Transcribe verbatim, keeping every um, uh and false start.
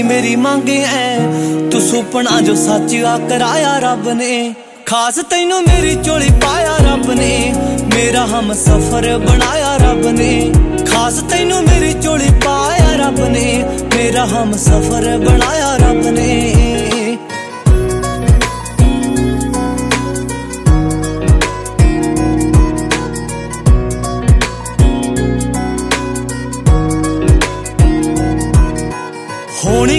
मेरी मांगे ऐ तू सुपना जो सच आ कराया रब ने खास तैनू मेरी झोली पाया रब ने मेरा हम सफर बनाया रब ने खास तैनू मेरी झोली पाया रब ने मेरा हम सफर बनाया रब ने।